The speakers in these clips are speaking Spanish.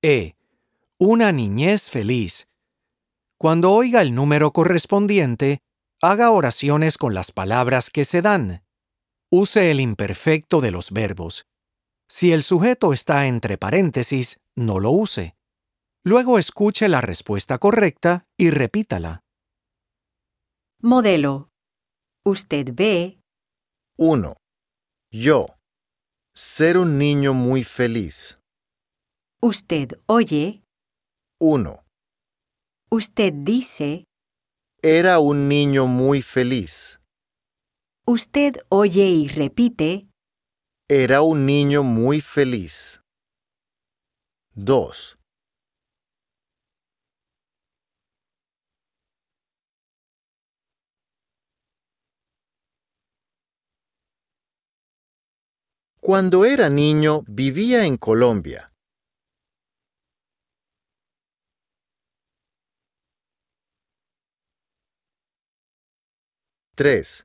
E. Una niñez feliz. Cuando oiga el número correspondiente, haga oraciones con las palabras que se dan. Use el imperfecto de los verbos. Si el sujeto está entre paréntesis, no lo use. Luego escuche la respuesta correcta y repítala. Modelo. Usted ve. 1. Yo. Ser un niño muy feliz. Usted oye. 1. Usted dice. Era un niño muy feliz. Usted oye y repite. Era un niño muy feliz. 2. Cuando era niño vivía en Colombia. 3.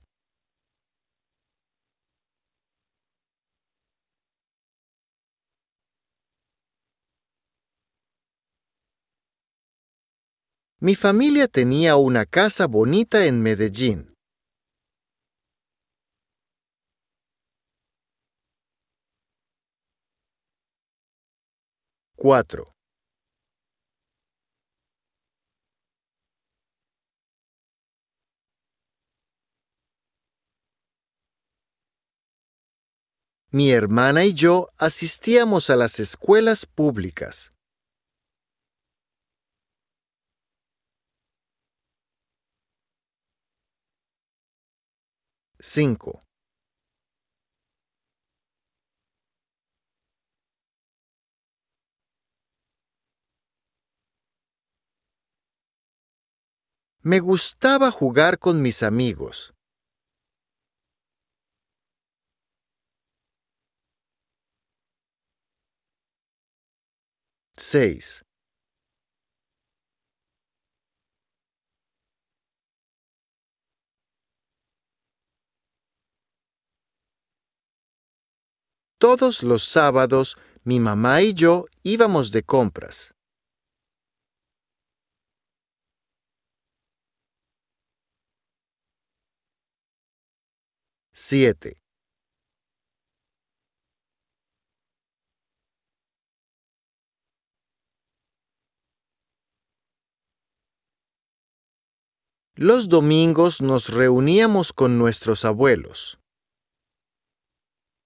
Mi familia tenía una casa bonita en Medellín. 4. Mi hermana y yo asistíamos a las escuelas públicas. 5. Me gustaba jugar con mis amigos. 6. Todos los sábados mi mamá y yo íbamos de compras. 7. Los domingos nos reuníamos con nuestros abuelos.